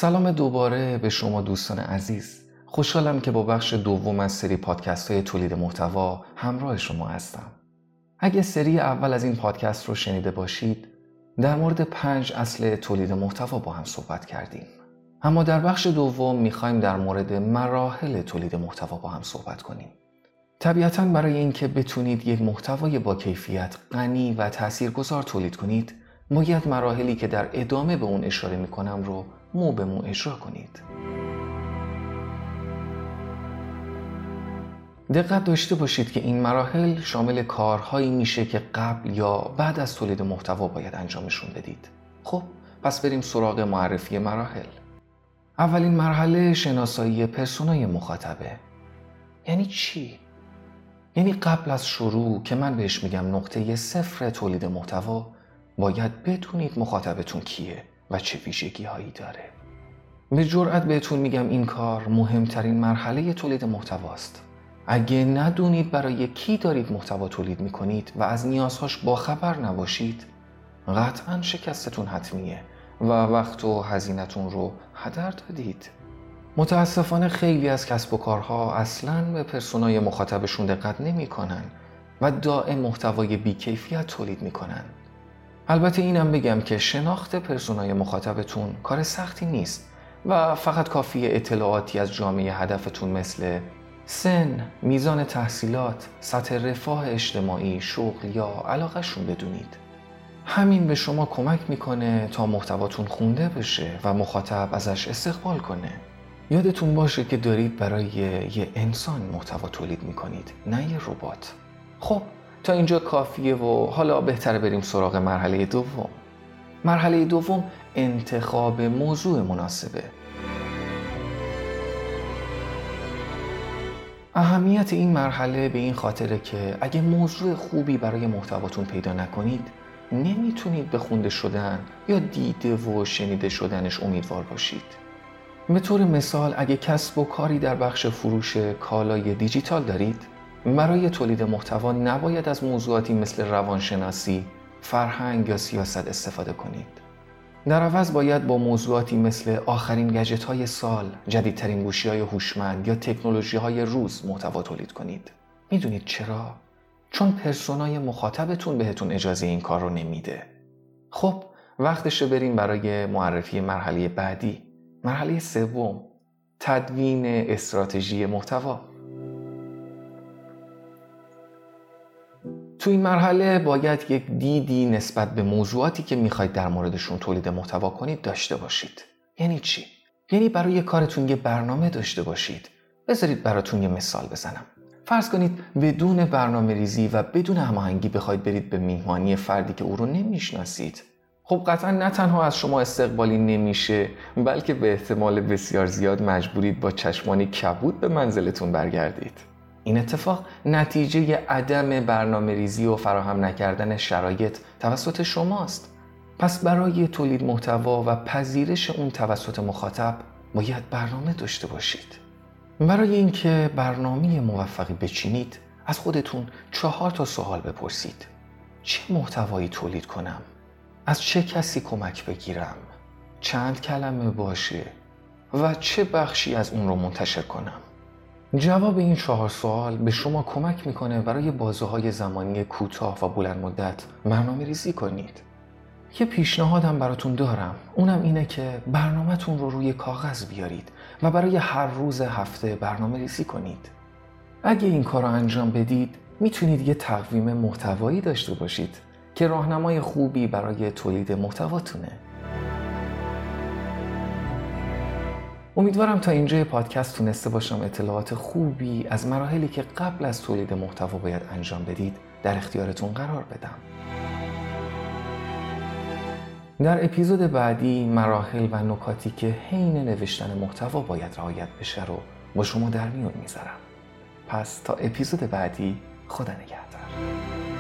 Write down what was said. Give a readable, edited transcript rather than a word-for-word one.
سلام دوباره به شما دوستان عزیز. خوشحالم که با بخش دوم از سری پادکست های تولید محتوا همراه شما هستم. اگه سری اول از این پادکست رو شنیده باشید، در مورد 5 اصل تولید محتوا با هم صحبت کردیم. اما در بخش دوم میخوایم در مورد مراحل تولید محتوا با هم صحبت کنیم. طبیعتاً برای اینکه بتونید یک محتوای با کیفیت، غنی و تاثیرگذار تولید کنید، باید مراحلی که در ادامه به اون اشاره میکنم رو مو به مو اجرا کنید. دقت داشته باشید که این مراحل شامل کارهایی میشه که قبل یا بعد از تولید محتوا باید انجامشون بدید. خب پس بریم سراغ معرفی مراحل. اولین مرحله شناسایی پرسونای مخاطبه. یعنی چی؟ یعنی قبل از شروع که من بهش میگم نقطه صفر تولید محتوا، باید بدونید مخاطبتون کیه و چه ویژگی هایی داره. به جرئت بهتون میگم این کار مهمترین مرحله تولید محتواست. اگه ندونید برای کی دارید محتوا تولید میکنید و از نیازهاش باخبر نباشید، قطعاً شکستتون حتمیه و وقت و هزینه‌تون رو هدر دادید. متاسفانه خیلی از کسب و کارها اصلاً به پرسونای مخاطبشون دقت نمیکنن و دائم محتوای بی‌کیفیت تولید میکنن. البته اینم بگم که شناخت پرسونای مخاطبتون کار سختی نیست و فقط کافیه اطلاعاتی از جامعه هدفتون مثل سن، میزان تحصیلات، سطح رفاه اجتماعی، شغل یا علاقه‌شون بدونید. همین به شما کمک میکنه تا محتواتون خونده بشه و مخاطب ازش استقبال کنه. یادتون باشه که دارید برای یه انسان محتوا تولید میکنید، نه یه ربات. خب تا اینجا کافیه و حالا بهتره بریم سراغ مرحله دوم. مرحله دوم انتخاب موضوع مناسبه. اهمیت این مرحله به این خاطره که اگه موضوع خوبی برای محتواتون پیدا نکنید، نمیتونید به خونده شدن یا دیده و شنیده شدنش امیدوار باشید. به طور مثال اگه کسب و کاری در بخش فروش کالای دیجیتال دارید، برای تولید محتوا نباید از موضوعاتی مثل روانشناسی، فرهنگ یا سیاست استفاده کنید. در عوض باید با موضوعاتی مثل آخرین گجت‌های سال، جدیدترین گوشی‌های هوشمند یا تکنولوژی‌های روز محتوا تولید کنید. میدونید چرا؟ چون پرسونای مخاطبتون بهتون اجازه این کار رو نمیده. خب وقتشه بریم برای معرفی مرحله بعدی. مرحله سوم، تدوین استراتژی محتوا. تو این مرحله باید یک دیدی نسبت به موضوعاتی که میخواید در موردشون تولید محتوا کنید داشته باشید. یعنی چی؟ یعنی برای کارتون یه برنامه داشته باشید. بذارید براتون یه مثال بزنم. فرض کنید بدون برنامه ریزی و بدون هماهنگی بخواید برید به میهمانی فردی که او رو نمیشناسید. خب قطعا نه تنها از شما استقبالی نمیشه، بلکه به احتمال بسیار زیاد مجبورید با چشمانی کبود به منزلتون برگردید. این اتفاق نتیجه عدم برنامه ریزی و فراهم نکردن شرایط توسط شماست. پس برای تولید محتوا و پذیرش اون توسط مخاطب باید برنامه داشته باشید. برای اینکه برنامه موفقی بچینید، از خودتون 4 سوال بپرسید. چه محتوایی تولید کنم؟ از چه کسی کمک بگیرم؟ چند کلمه باشه؟ و چه بخشی از اون رو منتشر کنم؟ جواب این 4 سوال به شما کمک میکنه برای بازه‌های زمانی کوتاه و بلند مدت برنامه ریزی کنید. یه پیشنهادم براتون دارم، اونم اینه که برنامه‌تون رو روی کاغذ بیارید و برای هر روز هفته برنامه ریزی کنید. اگه این کار رو انجام بدید، میتونید یه تقویم محتوایی داشته باشید که راهنمای خوبی برای تولید محتواتونه. امیدوارم تا اینجای پادکست تونسته باشم اطلاعات خوبی از مراحلی که قبل از تولید محتوا باید انجام بدید در اختیارتون قرار بدم. در اپیزود بعدی مراحل و نکاتی که حین نوشتن محتوا باید رعایت بشه رو با شما در میون میذارم. پس تا اپیزود بعدی، خدا نگهدار.